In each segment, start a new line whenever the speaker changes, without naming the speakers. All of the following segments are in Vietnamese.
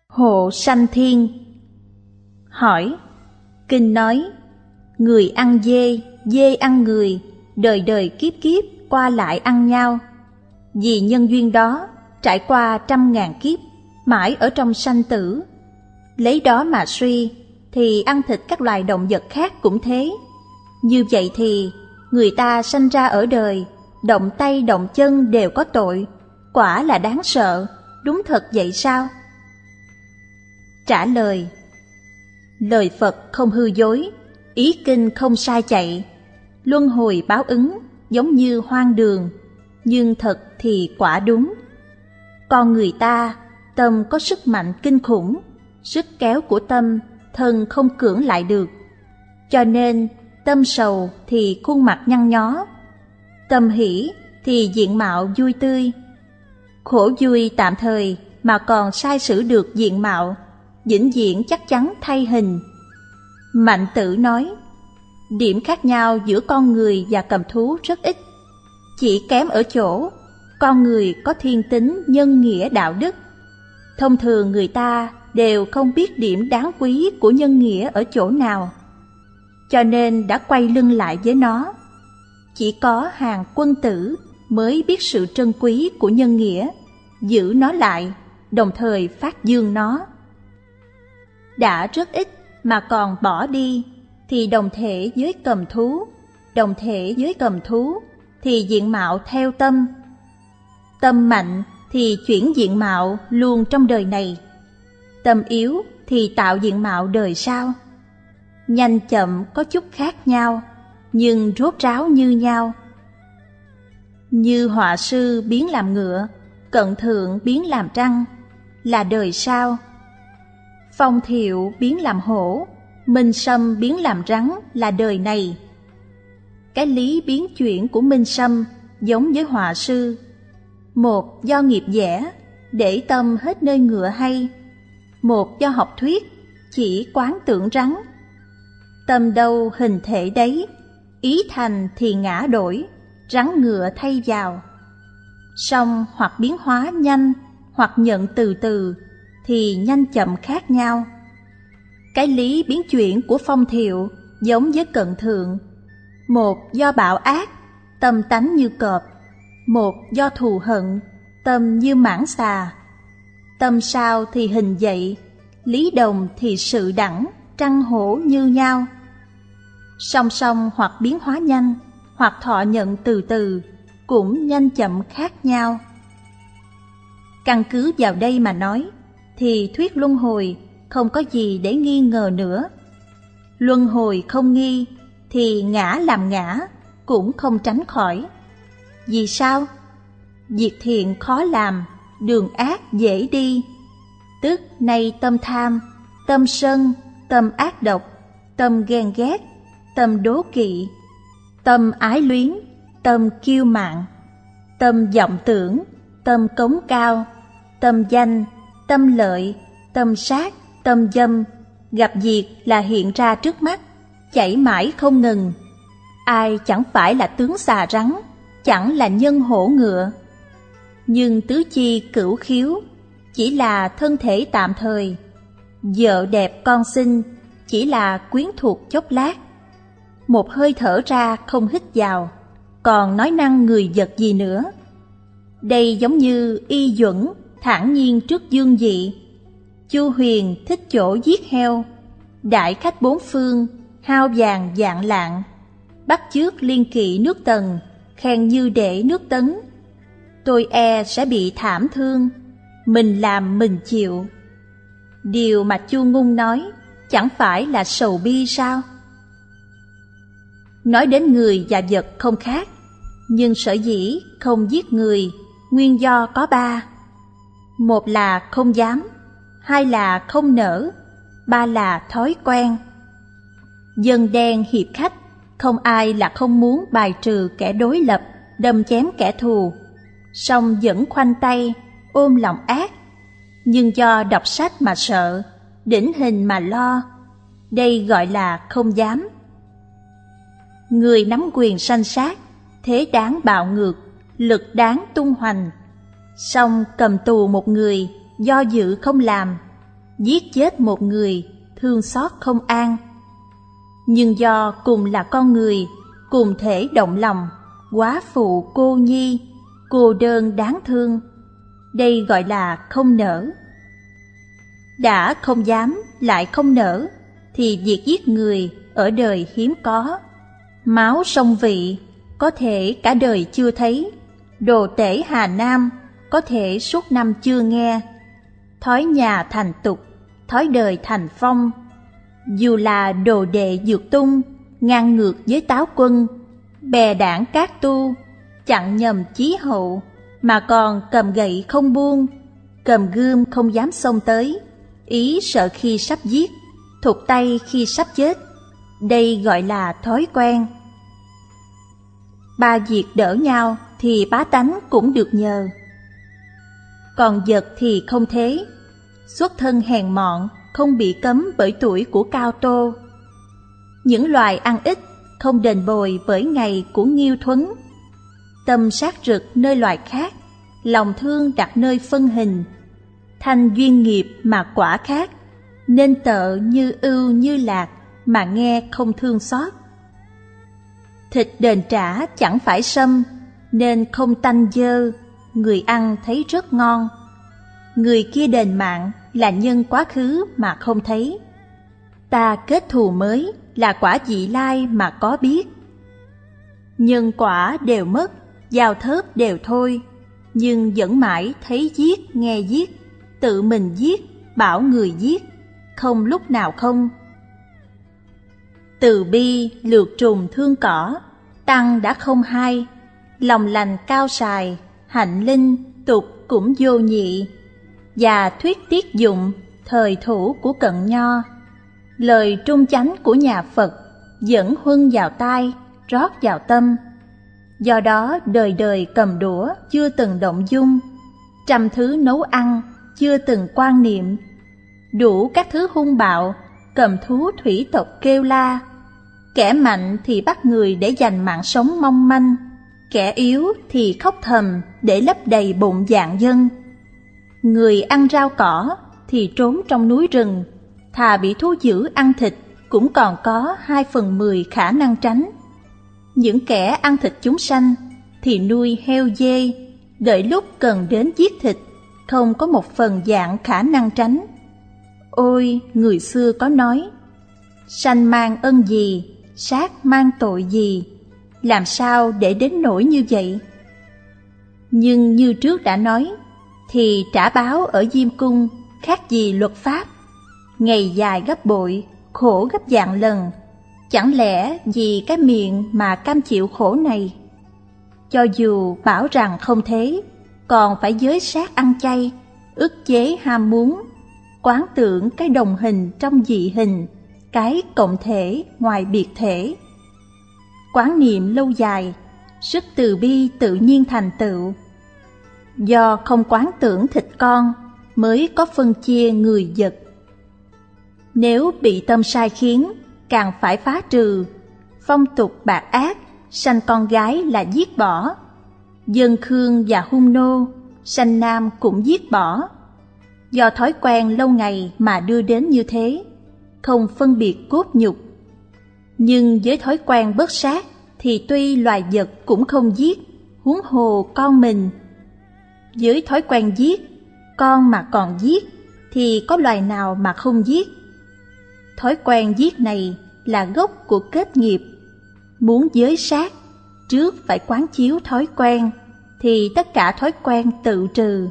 Hộ Sanh Thiên hỏi: Kinh nói, người ăn dê, dê ăn người, đời đời kiếp kiếp qua lại ăn nhau. Vì nhân duyên đó, trải qua 100.000 kiếp, mãi ở trong sanh tử. Lấy đó mà suy, thì ăn thịt các loài động vật khác cũng thế. Như vậy thì, người ta sanh ra ở đời, động tay động chân đều có tội, quả là đáng sợ, đúng thật vậy sao? Trả lời: Lời Phật không hư dối, ý kinh không sai chạy. Luân hồi báo ứng giống như hoang đường, nhưng thật thì quả đúng. Con người ta, tâm có sức mạnh kinh khủng, sức kéo của tâm, thân không cưỡng lại được. Cho nên, tâm sầu thì khuôn mặt nhăn nhó, tâm hỷ thì diện mạo vui tươi. Khổ vui tạm thời mà còn sai sử được diện mạo, vĩnh viễn chắc chắn thay hình. Mạnh Tử nói, điểm khác nhau giữa con người và cầm thú rất ít, chỉ kém ở chỗ con người có thiên tính nhân nghĩa đạo đức. Thông thường người ta đều không biết điểm đáng quý của nhân nghĩa ở chỗ nào, cho nên đã quay lưng lại với nó. Chỉ có hàng quân tử mới biết sự trân quý của nhân nghĩa, giữ nó lại, đồng thời phát dương nó. Đã rất ít mà còn bỏ đi thì đồng thể với cầm thú, đồng thể với cầm thú thì diện mạo theo tâm. Tâm mạnh thì chuyển diện mạo luôn trong đời này, tâm yếu thì tạo diện mạo đời sau. Nhanh chậm có chút khác nhau, nhưng rốt ráo như nhau. Như họa sư biến làm ngựa, cận thượng biến làm trăng, là đời sau. Phong thiệu biến làm hổ, minh sâm biến làm rắn, là đời này. Cái lý biến chuyển của minh sâm giống với họa sư. Một do nghiệp vẽ, để tâm hết nơi ngựa hay. Một do học thuyết, chỉ quán tưởng rắn. Tâm đâu hình thể đấy, ý thành thì ngã đổi, rắn ngựa thay vào. Song hoặc biến hóa nhanh, hoặc nhận từ từ, thì nhanh chậm khác nhau. Cái lý biến chuyển của phong thiệu giống với cận thượng. Một do bạo ác, tâm tánh như cọp. Một do thù hận, tâm như mãng xà. Tâm sao thì hình dậy, lý đồng thì sự đẳng, trăng hổ như nhau. Song song hoặc biến hóa nhanh, hoặc thọ nhận từ từ, cũng nhanh chậm khác nhau. Căn cứ vào đây mà nói, thì thuyết luân hồi không có gì để nghi ngờ nữa. Luân hồi không nghi, thì ngã làm ngã cũng không tránh khỏi. Vì sao? Việc thiện khó làm, đường ác dễ đi. Tức nay tâm tham, tâm sân, tâm ác độc, tâm ghen ghét, tâm đố kỵ, tâm ái luyến, tâm kiêu mạn, tâm vọng tưởng, tâm cống cao, tâm danh, tâm lợi, tâm sát, tâm dâm, gặp việc là hiện ra trước mắt, chảy mãi không ngừng. Ai chẳng phải là tướng xà rắn, chẳng là nhân hổ ngựa. Nhưng tứ chi cửu khiếu chỉ là thân thể tạm thời, vợ đẹp con xinh chỉ là quyến thuộc chốc lát. Một hơi thở ra không hít vào, còn nói năng người vật gì nữa. Đây giống như Y Duẩn thản nhiên trước dương dị, Chu Huyền thích chỗ giết heo, đại khách bốn phương hao vàng vạn lạng, bắt chước liên kỵ nước Tần, khen như đệ nước Tấn. Tôi e sẽ bị thảm thương, mình làm mình chịu. Điều mà Chu Ngung nói chẳng phải là sầu bi sao? Nói đến người và vật không khác, nhưng sở dĩ không giết người, nguyên do có ba. Một là không dám, hai là không nỡ, ba là thói quen. Dân đen hiệp khách, không ai là không muốn bài trừ kẻ đối lập, đâm chém kẻ thù, song vẫn khoanh tay, ôm lòng ác. Nhưng do đọc sách mà sợ, đỉnh hình mà lo, đây gọi là không dám. Người nắm quyền sanh sát, thế đáng bạo ngược, lực đáng tung hoành. Song cầm tù một người, do dự không làm, giết chết một người, thương xót không an. Nhưng do cùng là con người, cùng thể động lòng, quá phụ cô nhi, cô đơn đáng thương, đây gọi là không nỡ. Đã không dám lại không nỡ, thì việc giết người ở đời hiếm có. Máu sông vị có thể cả đời chưa thấy, đồ tể Hà Nam có thể suốt năm chưa nghe. Thói nhà thành tục, thói đời thành phong. Dù là đồ đệ dược tung, ngang ngược với táo quân, bè đảng cát tu, chặn nhầm chí hậu, mà còn cầm gậy không buông, cầm gươm không dám xông tới, ý sợ khi sắp giết, thụt tay khi sắp chết. Đây gọi là thói quen. Ba việc đỡ nhau thì bá tánh cũng được nhờ. Còn vật thì không thế, xuất thân hèn mọn, không bị cấm bởi tuổi của Cao Tô. Những loài ăn ít không đền bồi bởi ngày của Nghiêu Thuấn. Tâm sát rực nơi loài khác, lòng thương đặt nơi phân hình. Thanh duyên nghiệp mà quả khác, nên tợ như ưu như lạc mà nghe không thương xót. Thịt đền trả chẳng phải sâm, nên không tanh dơ, người ăn thấy rất ngon. Người kia đền mạng là nhân quá khứ mà không thấy. Ta kết thù mới là quả vị lai mà có biết. Nhân quả đều mất, giao thớt đều thôi, nhưng vẫn mãi thấy giết nghe giết, tự mình giết, bảo người giết, không lúc nào không. Từ bi lược trùng thương cỏ, tăng đã không hai, lòng lành cao sài, hạnh linh tục cũng vô nhị. Và thuyết tiết dụng, thời thủ của Cận Nho, lời trung chánh của nhà Phật dẫn huân vào tai, rót vào tâm. Do đó đời đời cầm đũa chưa từng động dung, trăm thứ nấu ăn chưa từng quan niệm. Đủ các thứ hung bạo, cầm thú thủy tộc kêu la. Kẻ mạnh thì bắt người để giành mạng sống mong manh, kẻ yếu thì khóc thầm để lấp đầy bụng vạn dân. Người ăn rau cỏ thì trốn trong núi rừng, thà bị thú dữ ăn thịt cũng còn có 2/10 khả năng tránh. Những kẻ ăn thịt chúng sanh thì nuôi heo dê, đợi lúc cần đến giết thịt, không có một phần dạng khả năng tránh. Ôi, người xưa có nói, sanh mang ân gì, sát mang tội gì, làm sao để đến nỗi như vậy? Nhưng như trước đã nói, thì trả báo ở Diêm Cung khác gì luật pháp, ngày dài gấp bội, khổ gấp vạn lần. Chẳng lẽ vì cái miệng mà cam chịu khổ này? Cho dù bảo rằng không thế, còn phải giới sát ăn chay, ức chế ham muốn, quán tưởng cái đồng hình trong dị hình, cái cộng thể ngoài biệt thể. Quán niệm lâu dài, sức từ bi tự nhiên thành tựu. Do không quán tưởng thịt con mới có phân chia người vật. Nếu bị tâm sai khiến, càng phải phá trừ. Phong tục bạc ác, sanh con gái là giết bỏ. Dân Khương và Hung Nô, sanh nam cũng giết bỏ. Do thói quen lâu ngày mà đưa đến như thế, không phân biệt cốt nhục. Nhưng với thói quen bớt sát thì tuy loài vật cũng không giết, huống hồ con mình. Với thói quen giết, con mà còn giết thì có loài nào mà không giết. Thói quen giết này là gốc của kết nghiệp. Muốn giới sát, trước phải quán chiếu thói quen, thì tất cả thói quen tự trừ.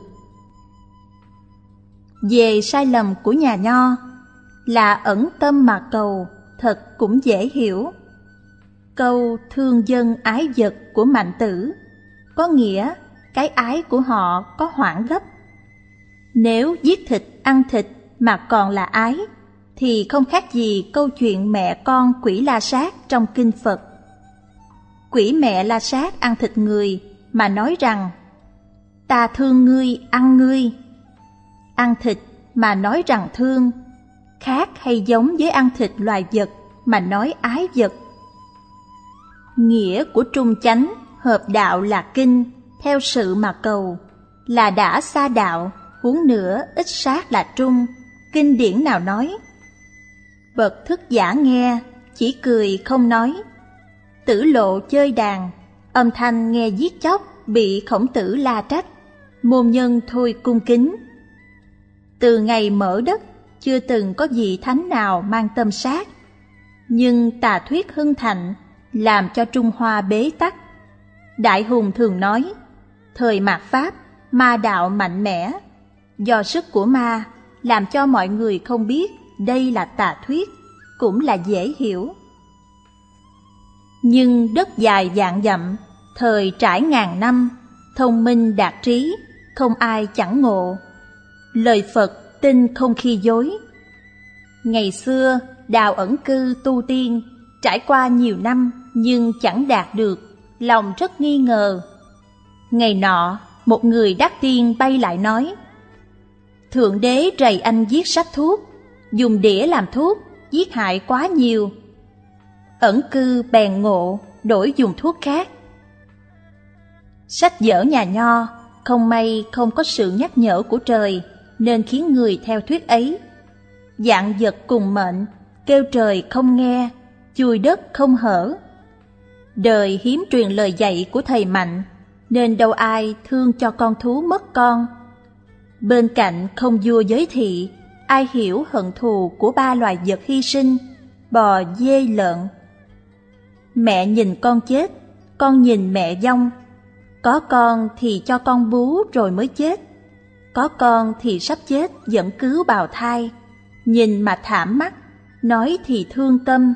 Về sai lầm của nhà Nho, là ẩn tâm mà cầu, thật cũng dễ hiểu. Câu thương dân ái vật của Mạnh Tử có nghĩa cái ái của họ có hoãn gấp. Nếu giết thịt ăn thịt mà còn là ái, thì không khác gì câu chuyện mẹ con quỷ La Sát trong kinh Phật. Quỷ mẹ La Sát ăn thịt người mà nói rằng ta thương ngươi ăn ngươi. Ăn thịt mà nói rằng thương, khác hay giống với ăn thịt loài vật mà nói ái vật. Nghĩa của trung chánh hợp đạo là kinh, theo sự mà cầu, là đã xa đạo, huống nữa ít sát là trung, kinh điển nào nói. Bậc thức giả nghe, chỉ cười không nói. Tử lộ chơi đàn, âm thanh nghe giết chóc, bị Khổng Tử la trách. Môn nhân thôi cung kính. Từ ngày mở đất, chưa từng có vị thánh nào mang tâm sát. Nhưng tà thuyết hưng thịnh, làm cho Trung Hoa bế tắc. Đại hùng thường nói, thời mạt Pháp, ma đạo mạnh mẽ. Do sức của ma, làm cho mọi người không biết đây là tà thuyết, cũng là dễ hiểu. Nhưng đất dài vạn dặm, thời trải ngàn năm, thông minh đạt trí, không ai chẳng ngộ. Lời Phật tin không khi dối. Ngày xưa, Đào ẩn cư tu tiên, trải qua nhiều năm nhưng chẳng đạt được, lòng rất nghi ngờ. Ngày nọ, một người đắc tiên bay lại nói, Thượng đế rầy anh giết sách thuốc, dùng đĩa làm thuốc, giết hại quá nhiều. Ẩn cư bèn ngộ, đổi dùng thuốc khác. Sách vở nhà Nho, không may không có sự nhắc nhở của trời, nên khiến người theo thuyết ấy. Vạn vật cùng mệnh, kêu trời không nghe, chùi đất không hở. Đời hiếm truyền lời dạy của thầy Mạnh, nên đâu ai thương cho con thú mất con. Bên cạnh không vua giới thị, ai hiểu hận thù của ba loài vật hy sinh, bò, dê, lợn. Mẹ nhìn con chết, con nhìn mẹ vong. Có con thì cho con bú rồi mới chết. Có con thì sắp chết vẫn cứu bào thai. Nhìn mà thảm mắt, nói thì thương tâm.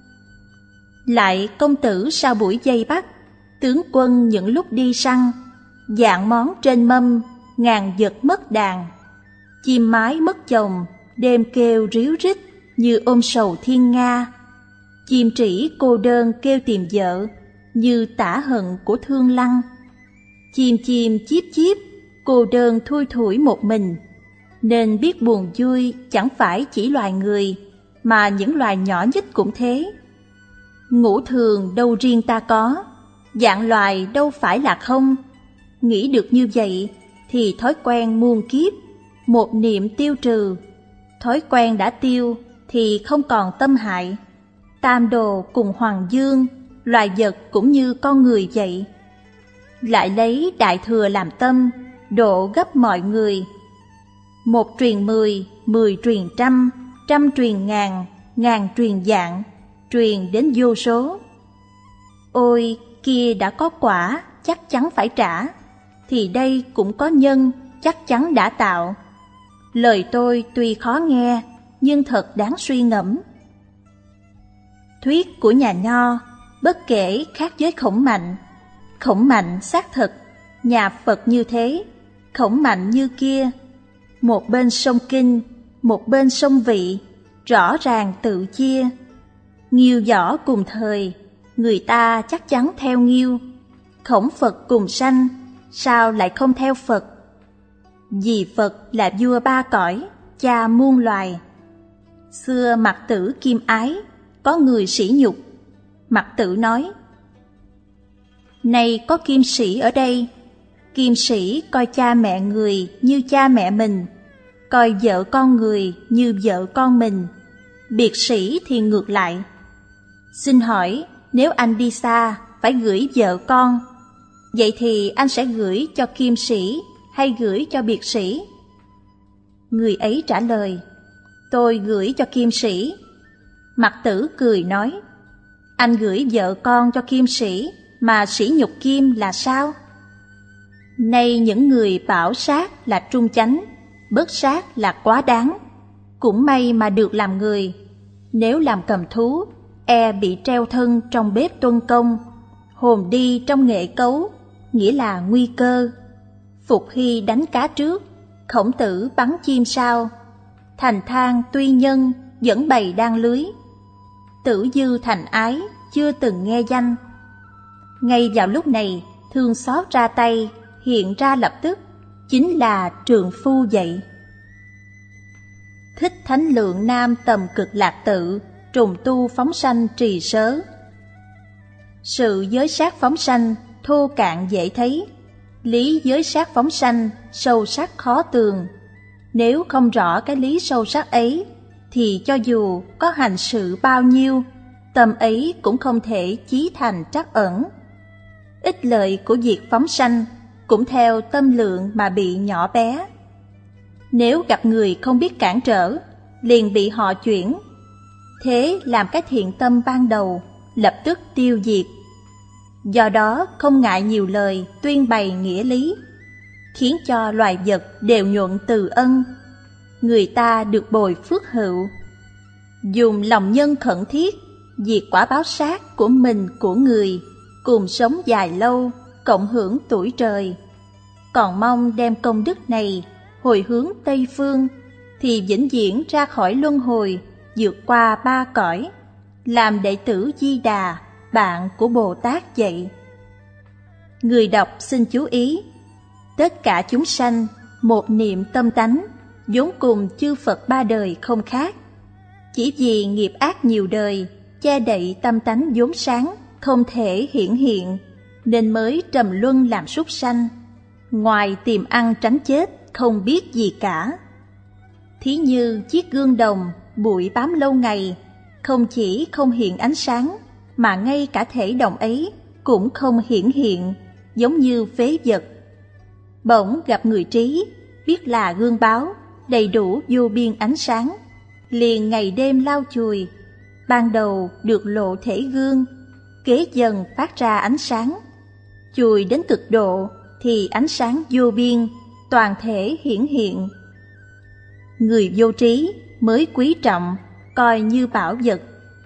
Lại công tử sau buổi vây bắt, tướng quân những lúc đi săn, vạn món trên mâm, ngàn vật mất đàn. Chim mái mất chồng, đêm kêu ríu rít như ôm sầu thiên nga. Chim trĩ cô đơn kêu tìm vợ, như tả hận của Thương Lăng. Chim chim chíp chíp, cô đơn thui thủi một mình. Nên biết buồn vui chẳng phải chỉ loài người, mà những loài nhỏ nhất cũng thế. Ngũ thường đâu riêng ta có, vạn loài đâu phải là không. Nghĩ được như vậy thì thói quen muôn kiếp, một niệm tiêu trừ. Thói quen đã tiêu thì không còn tâm hại. Tam đồ cùng hoàng dương, loài vật cũng như con người vậy. Lại lấy đại thừa làm tâm, độ gấp mọi người. Một truyền 10, 10 truyền trăm, trăm truyền ngàn, ngàn truyền vạn, truyền đến vô số. Ôi, kia đã có quả, chắc chắn phải trả, thì đây cũng có nhân, chắc chắn đã tạo. Lời tôi tuy khó nghe, nhưng thật đáng suy ngẫm. Thuyết của nhà Nho, bất kể khác với Khổng Mạnh. Khổng Mạnh xác thực, nhà Phật như thế, Khổng Mạnh như kia. Một bên sông Kinh, một bên sông Vị, rõ ràng tự chia. Nghiêu võ cùng thời, người ta chắc chắn theo Nghiêu. Khổng Phật cùng sanh, sao lại không theo Phật? Vì Phật là vua ba cõi, cha muôn loài. Xưa Mặc Tử Kim Ái, có người sỉ nhục. Mặc Tử nói, nay có kim sĩ ở đây. Kim sĩ coi cha mẹ người như cha mẹ mình, coi vợ con người như vợ con mình. Biệt sĩ thì ngược lại. Xin hỏi, nếu anh đi xa phải gửi vợ con, vậy thì anh sẽ gửi cho kim sĩ hay gửi cho biệt sĩ? Người ấy trả lời, tôi gửi cho kim sĩ. Mặc Tử cười nói, anh gửi vợ con cho kim sĩ mà sỉ nhục kim là sao? Nay những người bảo sát là trung chánh, bớt sát là quá đáng. Cũng may mà được làm người, nếu làm cầm thú, e bị treo thân trong bếp tuân công, hồn đi trong nghệ cấu, nghĩa là nguy cơ. Phục Hy đánh cá trước, Khổng Tử bắn chim sau. Thành Thang tuy nhân, vẫn bày đan lưới. Tử Dư thành ái, chưa từng nghe danh. Ngay vào lúc này, thương xót ra tay, hiện ra lập tức, chính là trượng phu vậy. Thích Thánh Lượng Nam tầm Cực Lạc Tự, trùng tu phóng sanh trì sớ. Sự giới sát phóng sanh, thô cạn dễ thấy. Lý giới sát phóng sanh, sâu sắc khó tường. Nếu không rõ cái lý sâu sắc ấy, thì cho dù có hành sự bao nhiêu, tâm ấy cũng không thể chí thành trắc ẩn. Ích lợi của việc phóng sanh cũng theo tâm lượng mà bị nhỏ bé. Nếu gặp người không biết cản trở, liền bị họ chuyển. Thế làm cái thiện tâm ban đầu lập tức tiêu diệt. Do đó không ngại nhiều lời tuyên bày nghĩa lý, khiến cho loài vật đều nhuận từ ân. Người ta được bồi phước hữu. Dùng lòng nhân khẩn thiết, diệt quả báo sát của mình của người, cùng sống dài lâu, cộng hưởng tuổi trời. Còn mong đem công đức này hồi hướng Tây Phương, thì vĩnh viễn ra khỏi luân hồi, vượt qua 3 cõi, làm đệ tử Di Đà, bạn của Bồ Tát vậy. Người đọc xin chú ý, tất cả chúng sanh một niệm tâm tánh, vốn cùng chư Phật 3 đời không khác. Chỉ vì nghiệp ác nhiều đời, che đậy tâm tánh vốn sáng, không thể hiển hiện, nên mới trầm luân làm súc sanh. Ngoài tìm ăn tránh chết, không biết gì cả. Thí như chiếc gương đồng, bụi bám lâu ngày, không chỉ không hiện ánh sáng, mà ngay cả thể đồng ấy cũng không hiển hiện, giống như phế vật. Bỗng gặp người trí, biết là gương báo, đầy đủ vô biên ánh sáng, liền ngày đêm lau chùi. Ban đầu được lộ thể gương, kế dần phát ra ánh sáng. Chùi đến cực độ thì ánh sáng vô biên, toàn thể hiển hiện. Người vô trí mới quý trọng, coi như bảo vật.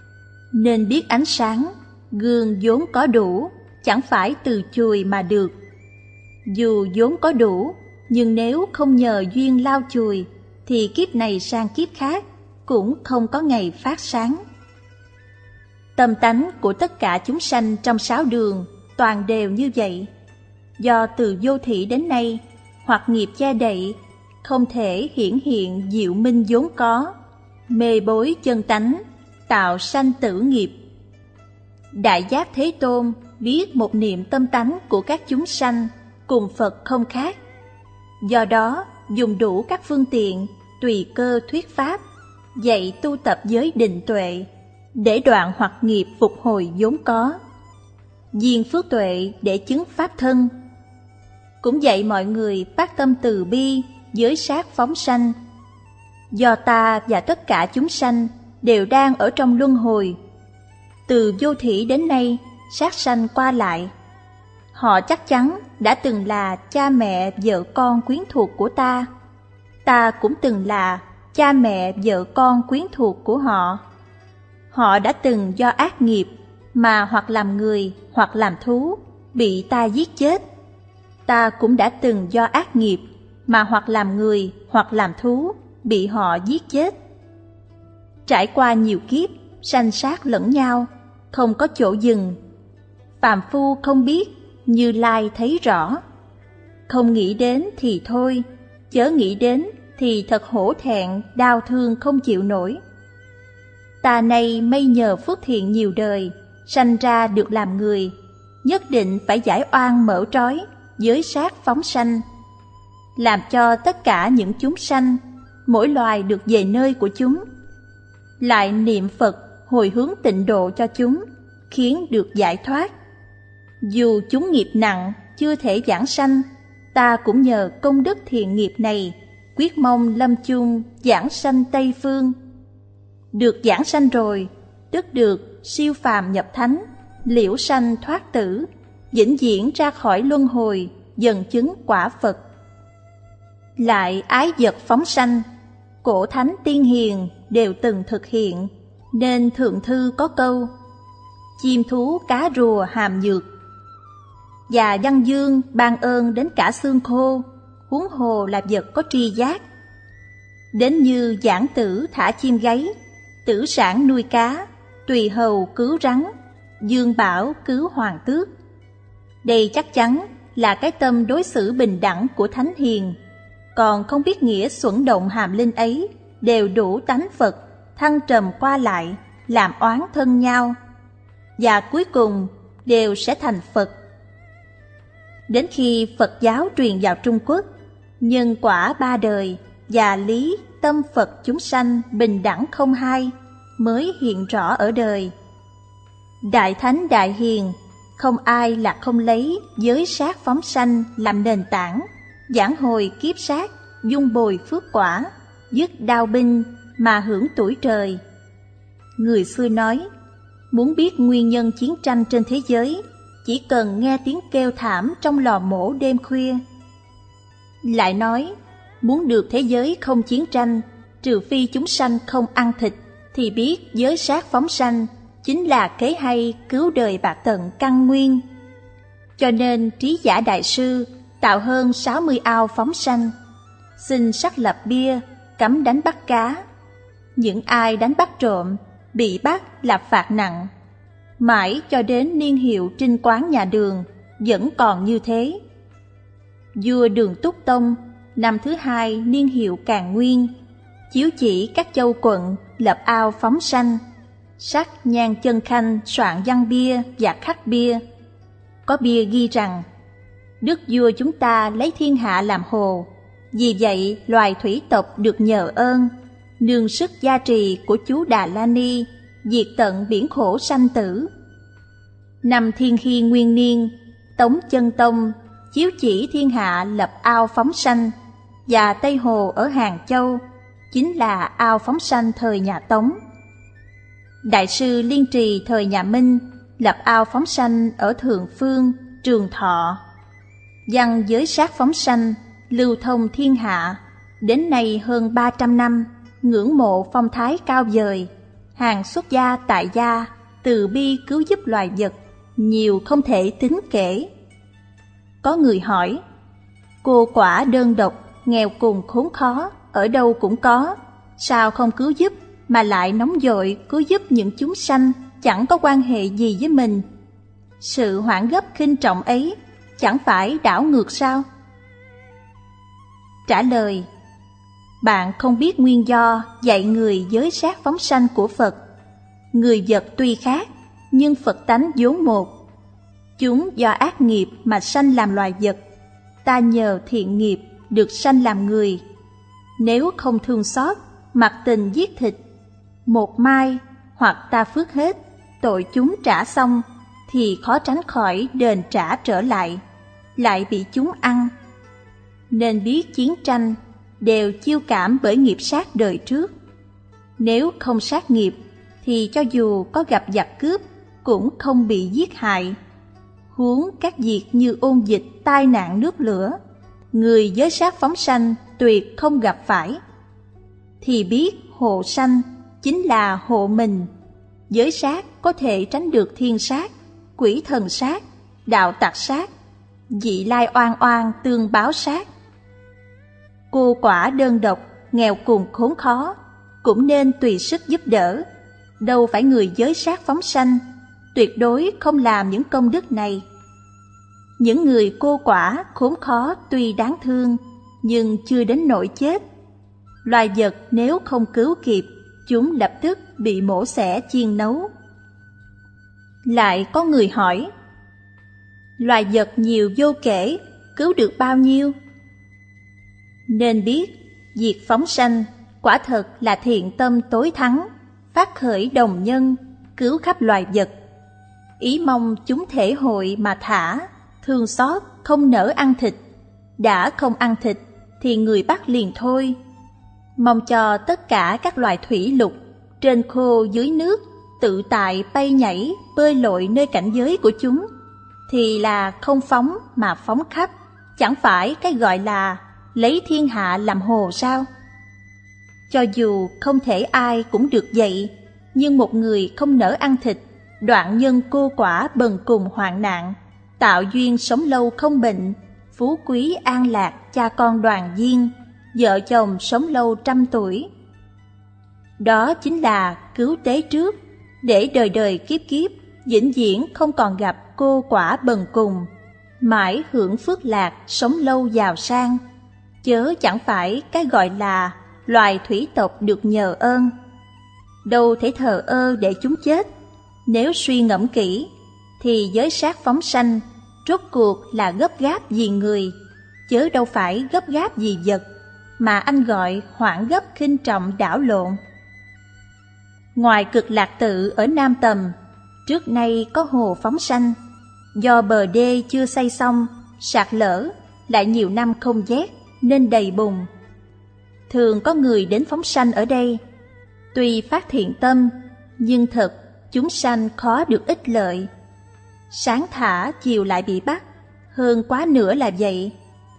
Nên biết ánh sáng, gương vốn có đủ, chẳng phải từ chùi mà được. Dù vốn có đủ, nhưng nếu không nhờ duyên lau chùi, thì kiếp này sang kiếp khác cũng không có ngày phát sáng. Tâm tánh của tất cả chúng sanh trong 6 đường toàn đều như vậy. Do từ vô thị đến nay, hoặc nghiệp che đậy, không thể hiển hiện diệu minh vốn có, mê bối chân tánh, tạo sanh tử nghiệp. Đại Giác Thế Tôn biết một niệm tâm tánh của các chúng sanh cùng Phật không khác. Do đó dùng đủ các phương tiện, tùy cơ thuyết pháp, dạy tu tập giới định tuệ, để đoạn hoặc nghiệp phục hồi vốn có, duyên phước tuệ để chứng pháp thân. Cũng dạy mọi người phát tâm từ bi, giới sát phóng sanh. Do ta và tất cả chúng sanh đều đang ở trong luân hồi, từ vô thỉ đến nay sát sanh qua lại. Họ chắc chắn đã từng là cha mẹ vợ con quyến thuộc của ta. Ta cũng từng là cha mẹ vợ con quyến thuộc của họ. Họ đã từng do ác nghiệp mà hoặc làm người hoặc làm thú bị ta giết chết. Ta cũng đã từng do ác nghiệp mà hoặc làm người hoặc làm thú bị họ giết chết. Trải qua nhiều kiếp sanh sát lẫn nhau, không có chỗ dừng. Phàm phu không biết, Như Lai thấy rõ. Không nghĩ đến thì thôi, chớ nghĩ đến thì thật hổ thẹn, đau thương không chịu nổi. Ta nay may nhờ phước thiện nhiều đời, sanh ra được làm người, nhất định phải giải oan mở trói, giới sát phóng sanh, làm cho tất cả những chúng sanh, mỗi loài được về nơi của chúng. Lại niệm Phật hồi hướng tịnh độ cho chúng, khiến được giải thoát. Dù chúng nghiệp nặng chưa thể giảng sanh, ta cũng nhờ công đức thiện nghiệp này, quyết mong lâm chung giảng sanh Tây Phương. Được giảng sanh rồi, tức được siêu phàm nhập thánh, liễu sanh thoát tử, vĩnh viễn ra khỏi luân hồi, dần chứng quả Phật. Lại ái vật phóng sanh, cổ thánh tiên hiền đều từng thực hiện, nên thượng thư có câu: chim thú cá rùa hàm nhược. Và Văn Dương ban ơn đến cả xương khô, huống hồ là vật có tri giác. Đến như giảng tử thả chim gáy, tử sản nuôi cá, tùy hầu cứu rắn, Dương Bảo cứu hoàng tước. Đây chắc chắn là cái tâm đối xử bình đẳng của thánh hiền. Còn không biết nghĩa xuẩn động hàm linh ấy, đều đủ tánh Phật, thăng trầm qua lại, làm oán thân nhau, và cuối cùng đều sẽ thành Phật. Đến khi Phật giáo truyền vào Trung Quốc, nhân quả 3 đời, và lý tâm Phật chúng sanh bình đẳng không hai mới hiện rõ ở đời. Đại thánh đại hiền, không ai là không lấy giới sát phóng sanh làm nền tảng, giảng hồi kiếp sát, dung bồi phước quả, dứt đao binh mà hưởng tuổi trời. Người xưa nói, muốn biết nguyên nhân chiến tranh trên thế giới, chỉ cần nghe tiếng kêu thảm trong lò mổ đêm khuya. Lại nói, muốn được thế giới không chiến tranh, trừ phi chúng sanh không ăn thịt, thì biết giới sát phóng sanh chính là kế hay cứu đời bạc tận căn nguyên. Cho nên Trí Giả Đại Sư tạo hơn 60 ao phóng sanh, xin xác lập bia, cấm đánh bắt cá. Những ai đánh bắt trộm, bị bắt là phạt nặng. Mãi cho đến niên hiệu Trinh Quán nhà Đường vẫn còn như thế. Vua Đường Túc Tông năm thứ 2 niên hiệu Càn Nguyên chiếu chỉ các châu quận lập ao phóng sanh, sắc nhang chân khanh soạn văn bia và khắc bia. Có bia ghi rằng, đức vua chúng ta lấy thiên hạ làm hồ, vì vậy loài thủy tộc được nhờ ơn, nương sức gia trì của chú Đà La Ni, diệt tận biển khổ sanh tử. Năm Thiên Hy Nguyên Niên, Tống Chân Tông chiếu chỉ thiên hạ lập ao phóng sanh, và Tây Hồ ở Hàng Châu chính là ao phóng sanh thời nhà Tống. Đại sư Liên Trì thời nhà Minh lập ao phóng sanh ở Thượng Phương, Trường Thọ. Văn giới sát phóng sanh lưu thông thiên hạ, đến nay hơn 300 năm, ngưỡng mộ phong thái cao vời, hàng xuất gia tại gia, từ bi cứu giúp loài vật, nhiều không thể tính kể. Có người hỏi, cô quả đơn độc, nghèo cùng khốn khó, ở đâu cũng có, sao không cứu giúp mà lại nóng vội cứu giúp những chúng sanh chẳng có quan hệ gì với mình? Sự hoảng gấp khinh trọng ấy chẳng phải đảo ngược sao? Trả lời, bạn không biết nguyên do dạy người giới sát phóng sanh của Phật. Người vật tuy khác, nhưng Phật tánh vốn một. Chúng do ác nghiệp mà sanh làm loài vật, ta nhờ thiện nghiệp được sanh làm người. Nếu không thương xót, mặc tình giết thịt, một mai hoặc ta phước hết, tội chúng trả xong, thì khó tránh khỏi đền trả trở lại bị chúng ăn. Nên biết chiến tranh đều chiêu cảm bởi nghiệp sát đời trước. Nếu không sát nghiệp, thì cho dù có gặp giặc cướp, cũng không bị giết hại. Huống các việc như ôn dịch, tai nạn nước lửa, người giới sát phóng sanh tuyệt không gặp phải. Thì biết hộ sanh chính là hộ mình. Giới sát có thể tránh được thiên sát, quỷ thần sát, đạo tặc sát, vị lai oan oan tương báo sát. Cô quả đơn độc, nghèo cùng khốn khó, cũng nên tùy sức giúp đỡ. Đâu phải người giới sát phóng sanh, tuyệt đối không làm những công đức này. Những người cô quả, khốn khó tuy đáng thương, nhưng chưa đến nỗi chết. Loài vật nếu không cứu kịp, chúng lập tức bị mổ xẻ chiên nấu. Lại có người hỏi, loài vật nhiều vô kể, cứu được bao nhiêu? Nên biết, việc phóng sanh quả thật là thiện tâm tối thắng, phát khởi đồng nhân, cứu khắp loài vật. Ý mong chúng thể hội mà thả, thương xót không nỡ ăn thịt. Đã không ăn thịt thì người bắt liền thôi. Mong cho tất cả các loài thủy lục, trên khô dưới nước, tự tại bay nhảy, bơi lội nơi cảnh giới của chúng, thì là không phóng mà phóng khắp, chẳng phải cái gọi là lấy thiên hạ làm hồ sao? Cho dù không thể ai cũng được vậy, nhưng một người không nỡ ăn thịt, đoạn nhân cô quả bần cùng hoạn nạn, tạo duyên sống lâu không bệnh, phú quý an lạc cha con đoàn viên, vợ chồng sống lâu 100 tuổi. Đó chính là cứu tế trước, để đời đời kiếp kiếp, vĩnh viễn không còn gặp cô quả bần cùng, mãi hưởng phước lạc sống lâu giàu sang, chớ chẳng phải cái gọi là loài thủy tộc được nhờ ơn. Đâu thể thờ ơ để chúng chết. Nếu suy ngẫm kỹ, thì giới sát phóng sanh rốt cuộc là gấp gáp vì người, chớ đâu phải gấp gáp vì vật. mà anh gọi hoảng gấp khinh trọng đảo lộn. Ngoài Cực Lạc Tự ở Nam Tầm, trước nay có hồ phóng sanh. Do bờ đê chưa xây xong, sạt lở, lại nhiều năm không vét nên đầy bùn. Thường có người đến phóng sanh ở đây. Tuy phát thiện tâm, nhưng thật chúng sanh khó được ích lợi. Sáng thả chiều lại bị bắt, hơn quá nữa là vậy.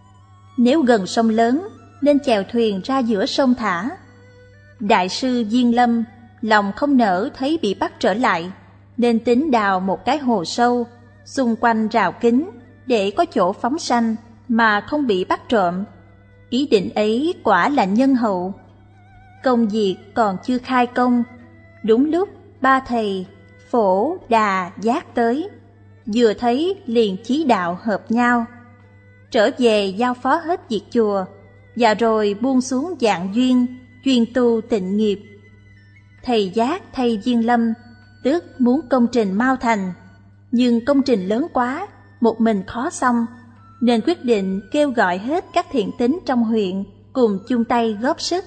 Nếu gần sông lớn, nên chèo thuyền ra giữa sông thả. Đại sư Diên Lâm lòng không nỡ thấy bị bắt trở lại, nên tính đào một cái hồ sâu, xung quanh rào kính để có chỗ phóng sanh mà không bị bắt trộm. Ý định ấy quả là nhân hậu. Công việc còn chưa khai công, đúng lúc ba thầy Phổ, Đà, Giác tới, vừa thấy liền chí đạo hợp nhau. Trở về giao phó hết việc chùa, và rồi buông xuống dạng duyên, chuyên tu tịnh nghiệp. Thầy Giác thay Diên Lâm, tức muốn công trình mau thành, nhưng công trình lớn quá, một mình khó xong, nên quyết định kêu gọi hết các thiện tín trong huyện cùng chung tay góp sức.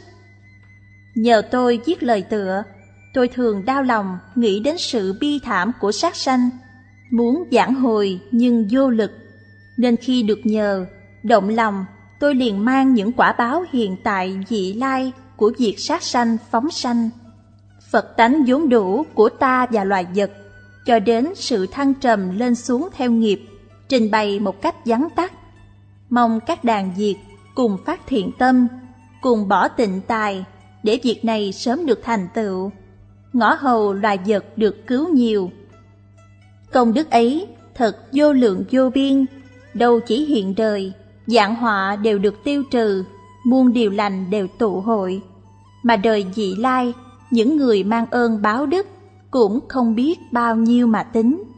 Nhờ tôi viết lời tựa, tôi thường đau lòng nghĩ đến sự bi thảm của sát sanh, muốn vãn hồi nhưng vô lực, nên khi được nhờ, động lòng, tôi liền mang những quả báo hiện tại vị lai của việc sát sanh phóng sanh, Phật tánh vốn đủ của ta và loài vật, cho đến sự thăng trầm lên xuống theo nghiệp, trình bày một cách vắn tắt. Mong các đàn Việt cùng phát thiện tâm, cùng bỏ tịnh tài, để việc này sớm được thành tựu, ngõ hầu loài vật được cứu nhiều. Công đức ấy thật vô lượng vô biên, đâu chỉ hiện đời, vạn họa đều được tiêu trừ, muôn điều lành đều tụ hội. Mà đời vị lai, những người mang ơn báo đức cũng không biết bao nhiêu mà tính.